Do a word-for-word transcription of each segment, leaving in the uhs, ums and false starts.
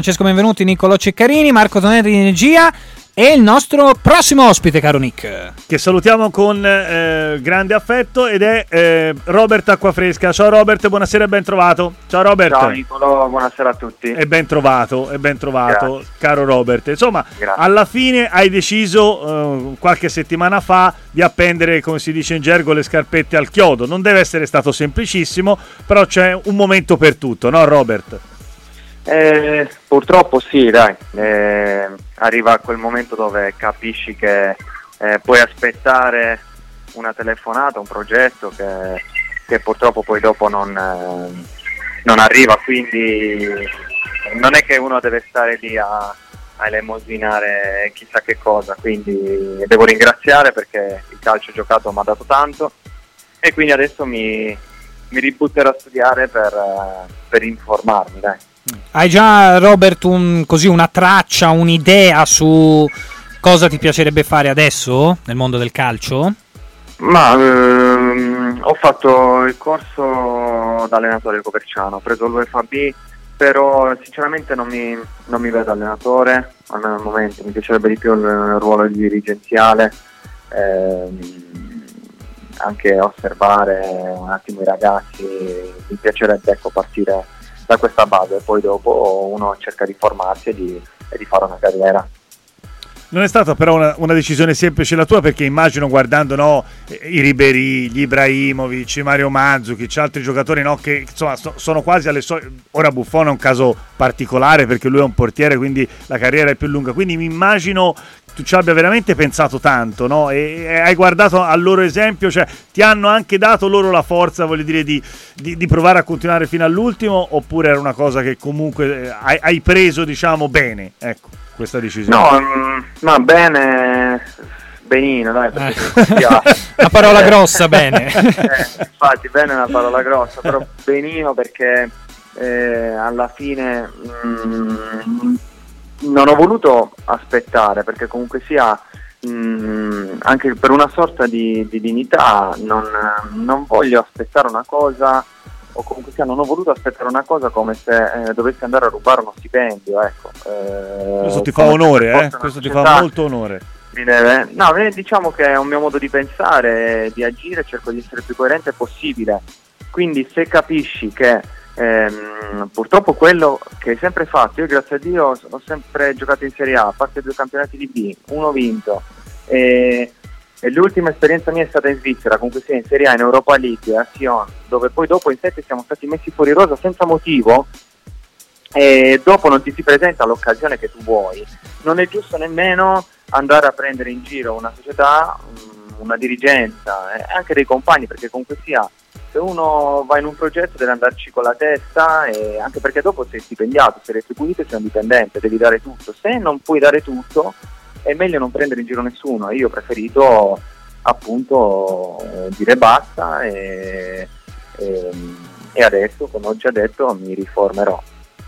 Francesco Benvenuti, Niccolò Ceccarini, Marco Tonelli di regia e il nostro prossimo ospite, caro Nick, che salutiamo con eh, grande affetto, ed è eh, Robert Acquafresca. Ciao Robert, buonasera e ben trovato. Ciao Robert. Ciao Niccolò, buonasera a tutti. E ben trovato, e ben trovato, Grazie. Caro Robert. Insomma, Grazie. Alla fine hai deciso eh, qualche settimana fa di appendere, come si dice in gergo, le scarpette al chiodo. Non deve essere stato semplicissimo, però c'è un momento per tutto, no Robert? Eh, purtroppo sì, dai, eh, arriva quel momento dove capisci che eh, puoi aspettare una telefonata, un progetto che, che purtroppo poi dopo non, eh, non arriva, quindi non è che uno deve stare lì a, a elemosinare chissà che cosa, quindi devo ringraziare perché il calcio giocato mi ha dato tanto e quindi adesso mi, mi ributterò a studiare per, per informarmi, dai. Hai già, Robert, un, così una traccia, un'idea su cosa ti piacerebbe fare adesso nel mondo del calcio? Ma ehm, ho fatto il corso da allenatore Coverciano, ho preso l'U E F A B, però sinceramente non mi, non mi vedo allenatore, almeno al momento. Mi piacerebbe di più il, il ruolo dirigenziale, ehm, anche osservare un attimo i ragazzi, mi piacerebbe ecco, partire da questa base e poi dopo uno cerca di formarsi e di, e di fare una carriera. Non è stata però una, una decisione semplice la tua, perché immagino, guardando no, i Ribéry, gli Ibrahimovic, Mario Mandzukic, altri giocatori no, che insomma so, sono quasi alle solite. Ora Buffon è un caso particolare perché lui è un portiere, quindi la carriera è più lunga, quindi mi immagino tu ci abbia veramente pensato tanto, no? E, e hai guardato al loro esempio, cioè ti hanno anche dato loro la forza, voglio dire, di, di, di provare a continuare fino all'ultimo, oppure era una cosa che comunque eh, hai, hai preso, diciamo, bene, ecco, questa decisione? No, mh, ma bene, benino, dai, perché eh. Una parola grossa, bene. eh, infatti, bene è una parola grossa, però benino perché eh, alla fine mh, non ho voluto aspettare, perché comunque sia mh, anche per una sorta di, di dignità non, non voglio aspettare una cosa, o comunque sia non ho voluto aspettare una cosa come se eh, dovessi andare a rubare uno stipendio, ecco. Eh, questo ti fa onore, eh? Questo ti fa molto onore. Mi deve, no, diciamo che è un mio modo di pensare, di agire, cerco di essere più coerente possibile, quindi se capisci che Ehm, purtroppo quello che hai sempre fatto, io grazie a Dio ho sempre giocato in Serie A, a parte due campionati di B, uno vinto e, e l'ultima esperienza mia è stata in Svizzera, comunque sia in Serie A, in Europa League, a Sion, dove poi dopo in sette siamo stati messi fuori rosa senza motivo e dopo non ti si presenta l'occasione che tu vuoi. Non è giusto nemmeno andare a prendere in giro una società, una dirigenza e anche dei compagni, perché comunque sia se uno va in un progetto deve andarci con la testa, e anche perché dopo sei stipendiato, sei retribuito e sei un dipendente, devi dare tutto. Se non puoi dare tutto è meglio non prendere in giro nessuno. Io ho preferito appunto eh, dire basta e, e, e adesso, come ho già detto, mi riformerò.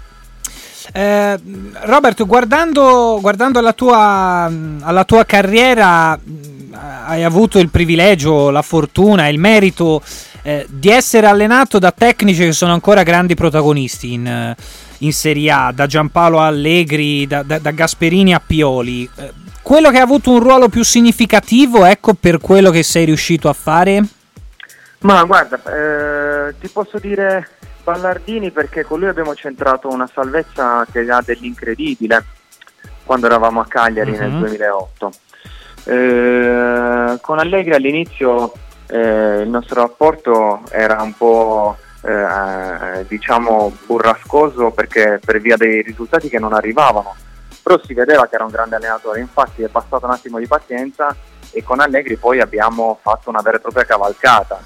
Eh, Robert, guardando, guardando alla tua, alla tua carriera, hai avuto il privilegio, la fortuna e il merito eh, di essere allenato da tecnici che sono ancora grandi protagonisti in, in Serie A, da Giampaolo Allegri, da, da, da Gasperini a Pioli. Eh, quello che ha avuto un ruolo più significativo, ecco, per quello che sei riuscito a fare? Ma guarda, eh, ti posso dire Ballardini, perché con lui abbiamo centrato una salvezza che ha dell'incredibile quando eravamo a Cagliari uh-huh. nel duemilaotto. Eh, con Allegri all'inizio eh, il nostro rapporto era un po' eh, diciamo burrascoso, perché per via dei risultati che non arrivavano, però si vedeva che era un grande allenatore. Infatti è passato un attimo di pazienza e con Allegri poi abbiamo fatto una vera e propria cavalcata.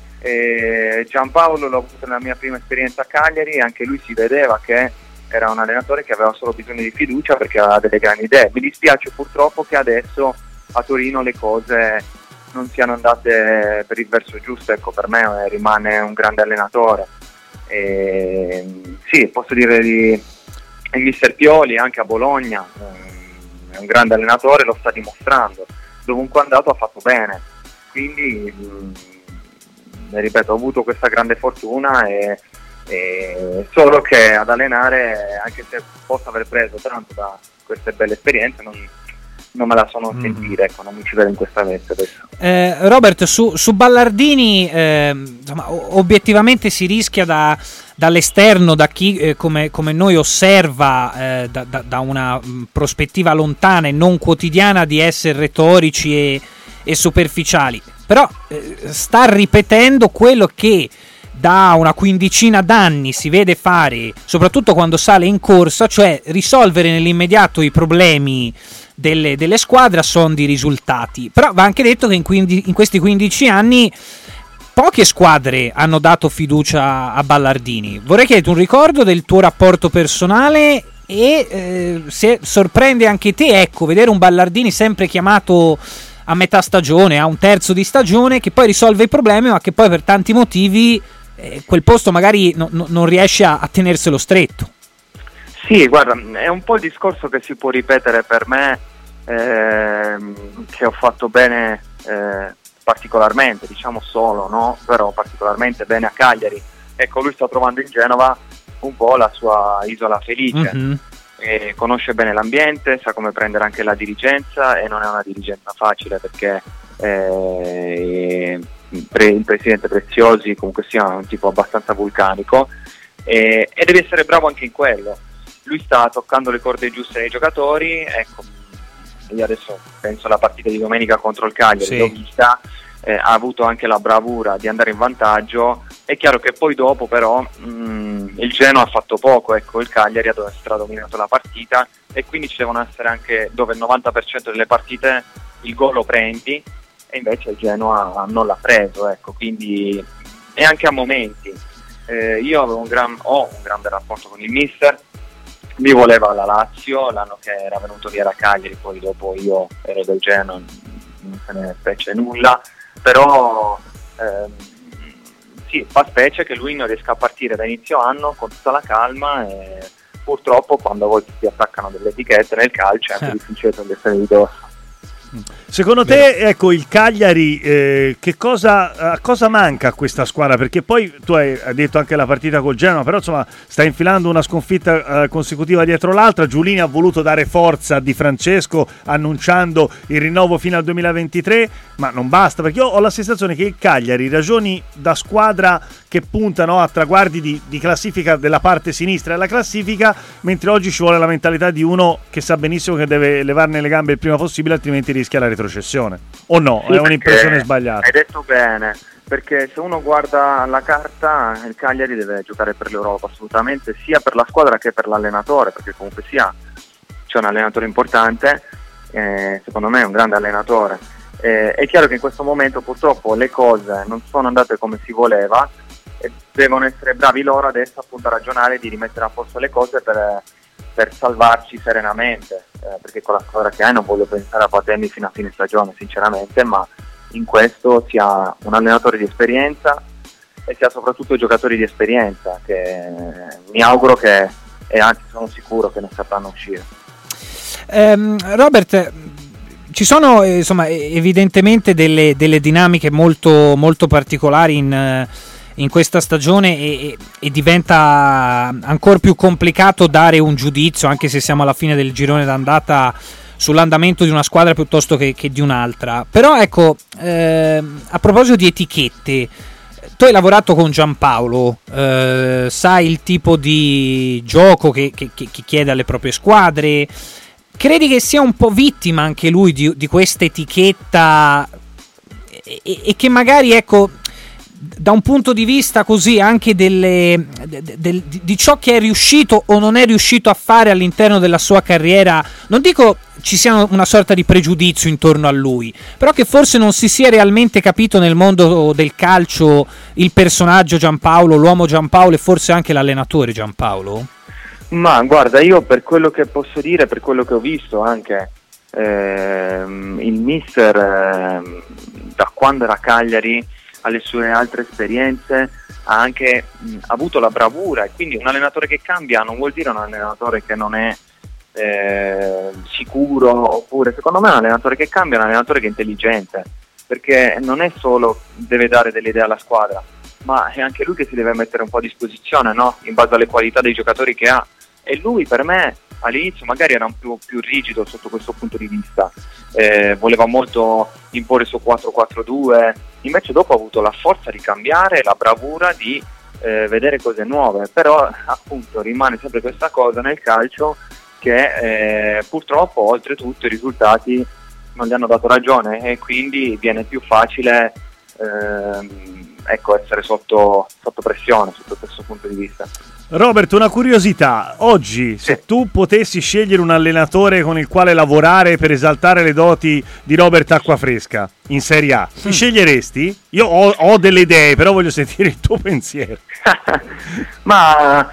E Giampaolo l'ho avuto nella mia prima esperienza a Cagliari, anche lui si vedeva che era un allenatore che aveva solo bisogno di fiducia perché aveva delle grandi idee. Mi dispiace purtroppo che adesso a Torino le cose non siano andate per il verso giusto. Ecco, per me rimane un grande allenatore. E, sì, posso dire di il mister Pioli anche a Bologna, è un grande allenatore, lo sta dimostrando, dovunque è andato ha fatto bene, quindi ripeto, ho avuto questa grande fortuna e, E solo che ad allenare, anche se posso aver preso tanto da queste belle esperienze, non, non me la sono Mm. sentita, ecco, non mi ci vedo in questa veste adesso. Eh, Robert, su, su Ballardini, eh, insomma, o- obiettivamente si rischia da, dall'esterno, da chi eh, come, come noi osserva eh, da, da- da una mh, prospettiva lontana e non quotidiana, di essere retorici e, e superficiali, però eh, sta ripetendo quello che da una quindicina d'anni si vede fare, soprattutto quando sale in corsa, cioè risolvere nell'immediato i problemi delle, delle squadre a son di risultati. Però va anche detto che in, quindi, in questi quindici anni poche squadre hanno dato fiducia a Ballardini. Vorrei chiederti un ricordo del tuo rapporto personale e eh, se sorprende anche te, ecco, vedere un Ballardini sempre chiamato a metà stagione, a un terzo di stagione, che poi risolve i problemi, ma che poi per tanti motivi eh, quel posto magari no, no, non riesce a, a tenerselo stretto. Sì, guarda, è un po' il discorso che si può ripetere per me, ehm, che ho fatto bene eh, particolarmente, diciamo solo, no? Però particolarmente bene a Cagliari. Ecco, lui sta trovando in Genova un po' la sua isola felice. Mm-hmm. E conosce bene l'ambiente, sa come prendere anche la dirigenza, e non è una dirigenza facile, perché eh, pre- il presidente Preziosi comunque sia un tipo abbastanza vulcanico, e, e deve essere bravo anche in quello. Lui sta toccando le corde giuste nei giocatori. Ecco, io adesso penso alla partita di domenica contro il Cagliari, Sì. l'ho vista, eh, ha avuto anche la bravura di andare in vantaggio. È chiaro che poi dopo però mh, il Genoa ha fatto poco, ecco, il Cagliari ha stradominato la partita, e quindi ci devono essere anche, dove il novanta per cento delle partite il gol lo prendi, e invece il Genoa non l'ha preso, ecco, quindi e anche a momenti. Eh, io avevo un gran, ho un grande rapporto con il mister, mi voleva la Lazio l'anno che era venuto via da Cagliari, poi dopo io ero del Genoa, non se ne fece nulla, però ehm, sì, fa specie che lui non riesca a partire da inizio anno con tutta la calma, e purtroppo quando a volte si attaccano delle etichette nel calcio è anche difficile togliersene di dosso. Secondo te, ecco, il Cagliari eh, che cosa, a cosa manca a questa squadra? Perché poi tu hai, hai detto anche la partita col Genoa, però insomma sta infilando una sconfitta eh, consecutiva dietro l'altra. Giulini ha voluto dare forza a Di Francesco annunciando il rinnovo fino al duemilaventitré, ma non basta, perché io ho la sensazione che il Cagliari ragioni da squadra che punta, no, a traguardi di, di classifica della parte sinistra della classifica, mentre oggi ci vuole la mentalità di uno che sa benissimo che deve levarne le gambe il prima possibile, altrimenti rischia la retrocessione. O no? Sì, è un'impressione sbagliata. Hai detto bene, perché se uno guarda la carta, il Cagliari deve giocare per l'Europa assolutamente, sia per la squadra che per l'allenatore, perché comunque sia c'è un allenatore importante, eh, secondo me è un grande allenatore. Eh, è chiaro che in questo momento purtroppo le cose non sono andate come si voleva, e devono essere bravi loro adesso appunto a ragionare di rimettere a posto le cose per, per salvarci serenamente, eh, perché con la squadra che hai non voglio pensare a Patenni fino a fine stagione sinceramente, ma in questo si ha un allenatore di esperienza e si ha soprattutto giocatori di esperienza che mi auguro che, e anzi sono sicuro che ne sapranno uscire. Um, Robert, ci sono eh, insomma evidentemente delle, delle dinamiche molto, molto particolari in, in questa stagione, e, e, e diventa ancora più complicato dare un giudizio, anche se siamo alla fine del girone d'andata, sull'andamento di una squadra piuttosto che, che di un'altra. Però ecco, eh, a proposito di etichette, tu hai lavorato con Giampaolo, eh, sai il tipo di gioco che, che, che chiede alle proprie squadre. Credi che sia un po' vittima anche lui di, di questa etichetta, e, e che magari, ecco, da un punto di vista così anche delle, de, de, di ciò che è riuscito o non è riuscito a fare all'interno della sua carriera, non dico ci sia una sorta di pregiudizio intorno a lui, però che forse non si sia realmente capito nel mondo del calcio il personaggio Giampaolo, l'uomo Giampaolo, e forse anche l'allenatore Giampaolo? Ma guarda, io per quello che posso dire, per quello che ho visto anche, ehm, il mister ehm, da quando era a Cagliari alle sue altre esperienze ha anche mh, avuto la bravura, e quindi un allenatore che cambia non vuol dire un allenatore che non è eh, sicuro, oppure secondo me un allenatore che cambia è un allenatore che è intelligente, perché non è solo deve dare delle idee alla squadra, ma è anche lui che si deve mettere un po' a disposizione, no? In base alle qualità dei giocatori che ha. E lui per me all'inizio magari era un più, più rigido sotto questo punto di vista, eh, voleva molto imporre il suo quattro quattro due, invece dopo ha avuto la forza di cambiare, la bravura di eh, vedere cose nuove, però appunto rimane sempre questa cosa nel calcio che eh, purtroppo oltretutto i risultati non gli hanno dato ragione e quindi viene più facile ehm, ecco, essere sotto, sotto pressione sotto questo punto di vista. Robert, una curiosità, oggi se sì. tu potessi scegliere un allenatore con il quale lavorare per esaltare le doti di Robert Acquafresca in Serie A, ti mm. sceglieresti? Io ho, ho delle idee, però voglio sentire il tuo pensiero. Ma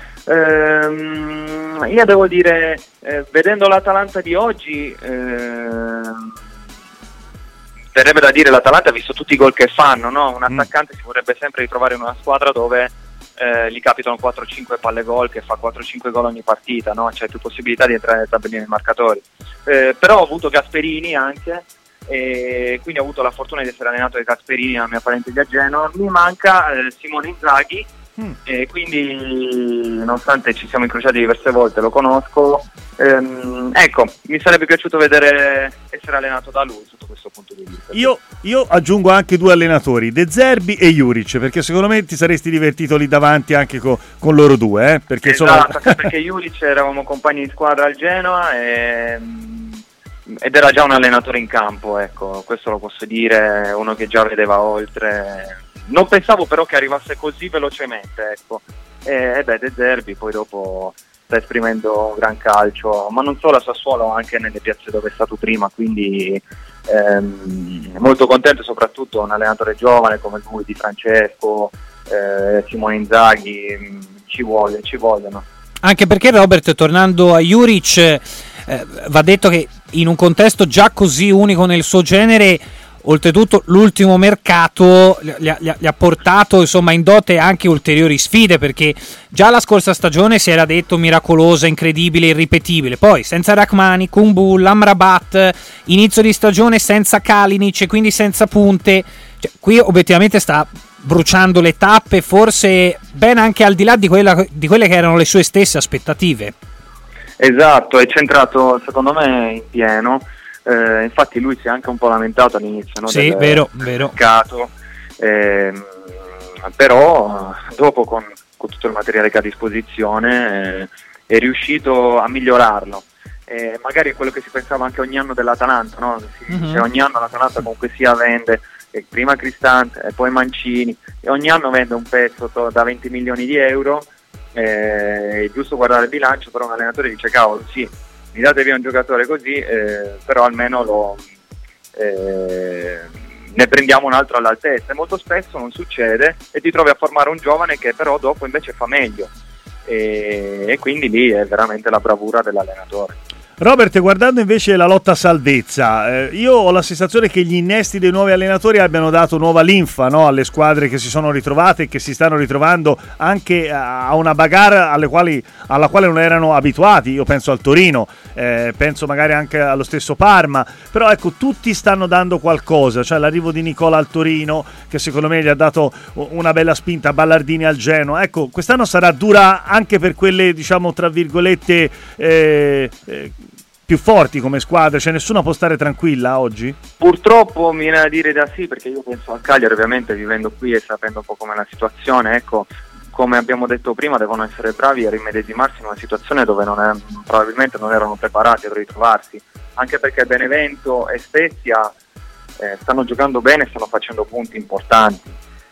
ehm, io devo dire, eh, vedendo l'Atalanta di oggi, ehm, verrebbe da dire l'Atalanta ha visto tutti i gol che fanno, no? Un attaccante mm. si vorrebbe sempre ritrovare in una squadra dove eh, gli capitano quattro cinque palle gol, che fa quattro cinque gol ogni partita, no? C'è più possibilità di entrare nel tabellino dei marcatori. Eh, però ho avuto Gasperini anche, e quindi ho avuto la fortuna di essere allenato da Gasperini, la mia parentesi a Genova. Mi manca eh, Simone Inzaghi, mm. e quindi nonostante ci siamo incrociati diverse volte, lo conosco, ehm, ecco, mi sarebbe piaciuto vedere essere allenato da lui sotto questo punto di vista. Io, io aggiungo anche due allenatori, De Zerbi e Juric, perché secondo me ti saresti divertito lì davanti anche co- con loro due, eh? Perché esatto, insomma... perché Juric eravamo compagni di squadra al Genoa e, ed era già un allenatore in campo, ecco, questo lo posso dire, uno che già vedeva oltre. Non pensavo però che arrivasse così velocemente, ecco. E, e beh, De Zerbi poi dopo sta esprimendo un gran calcio, ma non solo a Sassuolo, anche nelle piazze dove è stato prima, quindi ehm, molto contento, soprattutto un allenatore giovane come lui, Di Francesco, eh, Simone Inzaghi, ci vuole, ci vogliono. Anche perché Robert, tornando a Juric, eh, va detto che in un contesto già così unico nel suo genere, oltretutto l'ultimo mercato gli ha, gli ha portato insomma in dote anche ulteriori sfide, perché già la scorsa stagione si era detto miracolosa, incredibile, irripetibile, poi senza Rachmani, Kumbulla, Amrabat, inizio di stagione senza Kalinic e quindi senza punte, cioè, qui obiettivamente sta bruciando le tappe, forse ben anche al di là di, quella, di quelle che erano le sue stesse aspettative. Esatto, è centrato secondo me in pieno. Eh, infatti lui si è anche un po' lamentato all'inizio, no, sì, del vero, vero. mercato, eh, però dopo con, con tutto il materiale che ha a disposizione eh, è riuscito a migliorarlo. Eh, magari è quello che si pensava anche ogni anno dell'Atalanta, no? Si dice, mm-hmm. ogni anno l'Atalanta comunque sia vende eh, prima Cristante e poi Mancini, e ogni anno vende un pezzo to- da venti milioni di euro. Eh, è giusto guardare il bilancio, però un allenatore dice cavolo sì, mi date via un giocatore così, eh, però almeno lo, eh, ne prendiamo un altro all'altezza, e molto spesso non succede e ti trovi a formare un giovane che però dopo invece fa meglio, e, e quindi lì è veramente la bravura dell'allenatore. Robert, guardando invece la lotta a salvezza, eh, io ho la sensazione che gli innesti dei nuovi allenatori abbiano dato nuova linfa, no, alle squadre che si sono ritrovate e che si stanno ritrovando anche a una bagarre alle quali, alla quale non erano abituati. Io penso al Torino, eh, penso magari anche allo stesso Parma, però ecco, tutti stanno dando qualcosa, cioè l'arrivo di Nicola al Torino che secondo me gli ha dato una bella spinta, Ballardini al Genoa. Ecco, quest'anno sarà dura anche per quelle, diciamo tra virgolette, eh, eh, più forti come squadra, cioè nessuna può stare tranquilla oggi? Purtroppo mi viene da dire da sì, perché io penso al Cagliari, ovviamente vivendo qui e sapendo un po' com'è la situazione, ecco, come abbiamo detto prima, devono essere bravi a rimedesimarsi in una situazione dove non è, probabilmente non erano preparati a ritrovarsi, anche perché Benevento e Spezia eh, stanno giocando bene, stanno facendo punti importanti,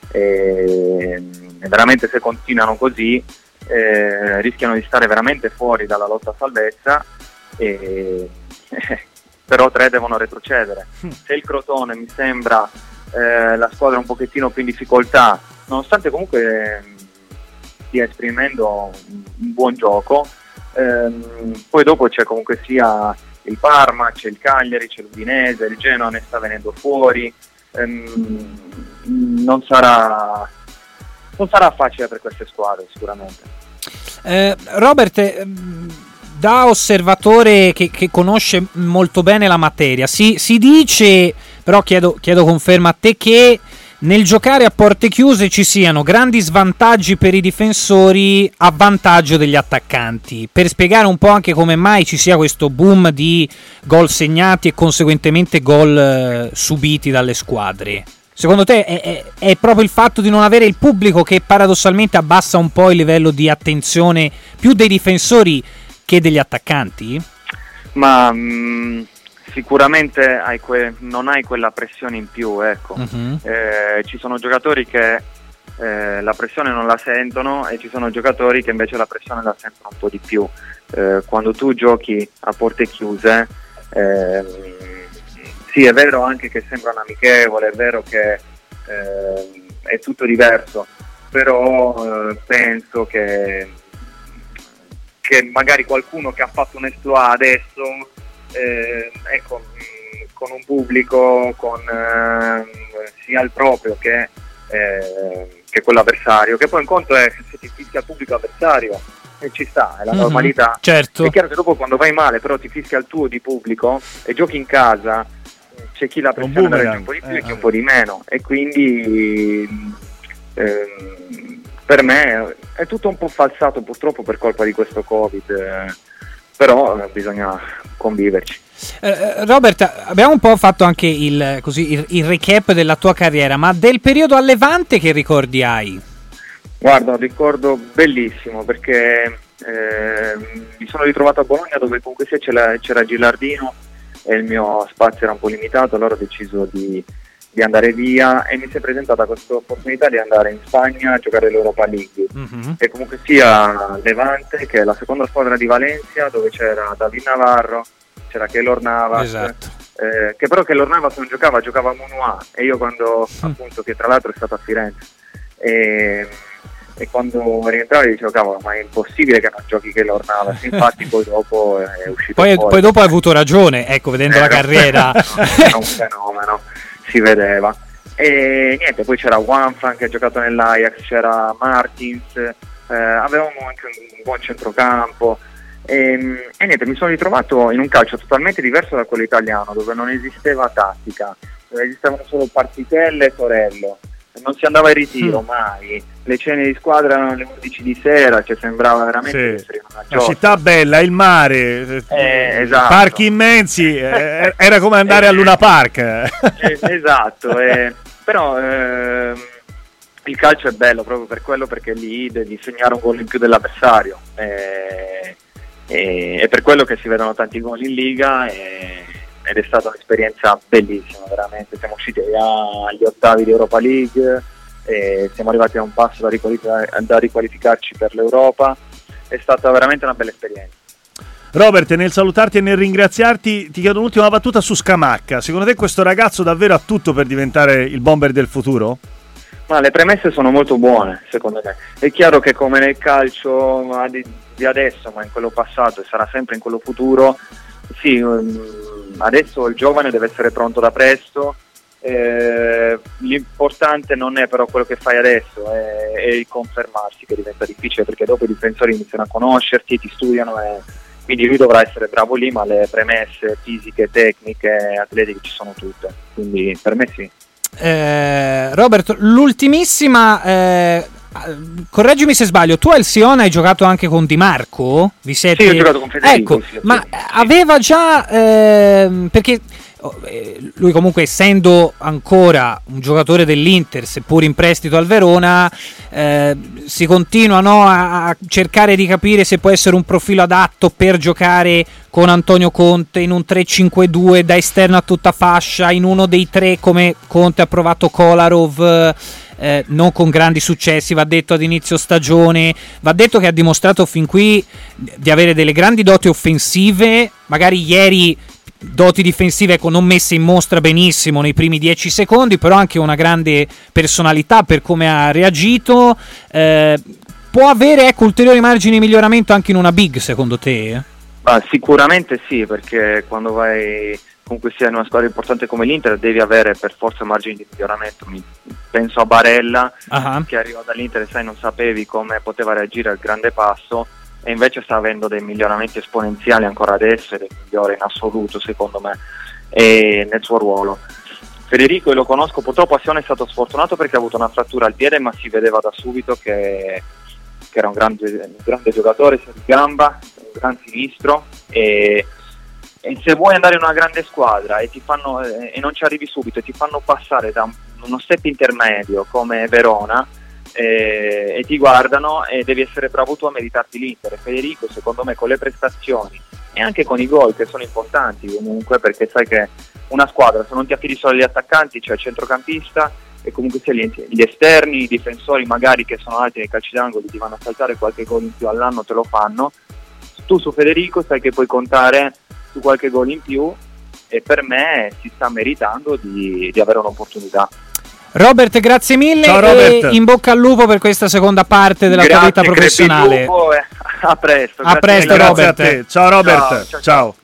e, e veramente se continuano così eh, rischiano di stare veramente fuori dalla lotta a salvezza. E, eh, però tre devono retrocedere. Se il Crotone mi sembra eh, la squadra un pochettino più in difficoltà, nonostante comunque eh, stia esprimendo un, un buon gioco, ehm, poi dopo c'è comunque sia il Parma, c'è il Cagliari, c'è l'Udinese, il Genoa ne sta venendo fuori, ehm, non sarà non sarà facile per queste squadre sicuramente. eh, Robert, eh, da osservatore che, che conosce molto bene la materia, si, si dice, però chiedo, chiedo conferma a te, che nel giocare a porte chiuse ci siano grandi svantaggi per i difensori a vantaggio degli attaccanti, per spiegare un po' anche come mai ci sia questo boom di gol segnati e conseguentemente gol eh, subiti dalle squadre. Secondo te è, è, è proprio il fatto di non avere il pubblico che paradossalmente abbassa un po' il livello di attenzione più dei difensori che degli attaccanti? Ma mh, sicuramente hai que- non hai quella pressione in più, ecco. Uh-huh. Eh, ci sono giocatori che eh, la pressione non la sentono e ci sono giocatori che invece la pressione la sentono un po' di più. Eh, quando tu giochi a porte chiuse, eh, sì, è vero anche che sembra un amichevole, è vero che eh, è tutto diverso, però eh, penso che, che magari qualcuno che ha fatto un exploit adesso, eh, ecco, con un pubblico, con eh, sia il proprio che, eh, che quello avversario, che poi un conto è se ti fischia il pubblico avversario, e ci sta, è la mm-hmm, normalità. Certo. È chiaro che dopo quando vai male però ti fischia il tuo di pubblico e giochi in casa, c'è chi la pressione la regge un po' di più eh, e chi un po' di meno, e quindi ehm, per me è tutto un po' falsato purtroppo per colpa di questo Covid, eh, però eh, bisogna conviverci. eh, Robert, abbiamo un po' fatto anche il, così, il, il recap della tua carriera, ma del periodo a Levante che ricordi hai? Guarda, un ricordo bellissimo perché eh, mi sono ritrovato a Bologna, dove comunque sia c'era, c'era Gilardino e il mio spazio era un po' limitato, allora ho deciso di, di andare via e mi si è presentata questa opportunità di andare in Spagna a giocare l'Europa League, mm-hmm. e comunque sia Levante, che è la seconda squadra di Valencia, dove c'era David Navarro, c'era Keylor Navas, esatto. eh, che però Keylor Navas non giocava, giocava a Monoa, e io quando mm. appunto, che tra l'altro è stato a Firenze, e, e quando rientravo dicevo cavolo, ma è impossibile che non giochi Keylor Navas, infatti poi dopo è uscito poi, fuori. Poi dopo hai avuto ragione, ecco, vedendo eh, la carriera era un fenomeno, si vedeva. E niente, poi c'era Wanfran che ha giocato nell'Ajax, c'era Martins, eh, avevamo anche un buon centrocampo, e, e niente, mi sono ritrovato in un calcio totalmente diverso da quello italiano, dove non esisteva tattica, dove esistevano solo partitelle e torello, non si andava in ritiro mm. mai, le cene di squadra erano alle undici di sera, cioè sembrava veramente sì. una la città bella, il mare, eh, esatto. parchi immensi, eh, era come andare eh, a Luna Park. Eh, esatto, eh, però eh, il calcio è bello proprio per quello, perché lì devi segnare un gol in più dell'avversario, eh, eh, è per quello che si vedono tanti gol in Liga, eh, ed è stata un'esperienza bellissima, veramente. Siamo usciti agli ottavi di Europa League, e siamo arrivati a un passo da, riqualific- da riqualificarci per l'Europa, è stata veramente una bella esperienza. Robert, nel salutarti e nel ringraziarti ti chiedo un'ultima battuta su Scamacca. Secondo te questo ragazzo davvero ha tutto per diventare il bomber del futuro? Ma le premesse sono molto buone, secondo me. È chiaro che come nel calcio di adesso, ma in quello passato, e sarà sempre in quello futuro, sì, adesso il giovane deve essere pronto da presto, eh, l'importante non è però quello che fai adesso, è, è il confermarsi, che diventa difficile, perché dopo i difensori iniziano a conoscerti, ti studiano, e quindi lui dovrà essere bravo lì, ma le premesse fisiche, tecniche, atletiche ci sono tutte, quindi per me sì. eh, Robert, l'ultimissima, eh, correggimi se sbaglio, tu al Sion hai giocato anche con Di Marco? Vi siete... Sì, ho giocato con Federico. Ecco, sì, ma sì. Aveva già, eh, perché lui comunque, essendo ancora un giocatore dell'Inter, seppur in prestito al Verona, eh, si continua, no, a, a cercare di capire se può essere un profilo adatto per giocare con Antonio Conte in un tre cinque due da esterno a tutta fascia, in uno dei tre come Conte ha provato Kolarov, eh, non con grandi successi, va detto, ad inizio stagione. Va detto che ha dimostrato fin qui di avere delle grandi doti offensive, magari ieri doti difensive, ecco, non messe in mostra benissimo nei primi dieci secondi, però anche una grande personalità per come ha reagito. Eh, può avere, ecco, ulteriori margini di miglioramento anche in una big, secondo te? Ah, sicuramente sì, perché quando vai comunque sia in una squadra importante come l'Inter devi avere per forza margini di miglioramento. Mi, penso a Barella, uh-huh. che arriva dall'Inter e sai, non sapevi come poteva reagire al grande passo, e invece sta avendo dei miglioramenti esponenziali ancora adesso, ed è il migliore in assoluto secondo me, e nel suo ruolo. Federico, io lo conosco, purtroppo a Sion è stato sfortunato perché ha avuto una frattura al piede, ma si vedeva da subito che, che era un grande, un grande giocatore, sia di gamba, un gran sinistro, e, e se vuoi andare in una grande squadra e, ti fanno, e non ci arrivi subito e ti fanno passare da uno step intermedio come Verona, e, e ti guardano, e devi essere bravo tu a meritarti l'Inter. Federico, secondo me, con le prestazioni e anche con i gol, che sono importanti comunque, perché sai che una squadra, se non ti affidi solo agli attaccanti, c'è il centrocampista e comunque sia gli, gli esterni, i difensori magari che sono alti nei calci d'angolo, ti vanno a saltare qualche gol in più all'anno, te lo fanno. Tu su Federico sai che puoi contare su qualche gol in più, e per me si sta meritando di, di avere un'opportunità. Robert, grazie mille. Ciao, Robert. E in bocca al lupo per questa seconda parte della Grazie, tua vita professionale. Lupo, eh, a presto. A presto, mille. Robert. Grazie a te. Ciao Robert. Ciao, ciao, ciao. Ciao.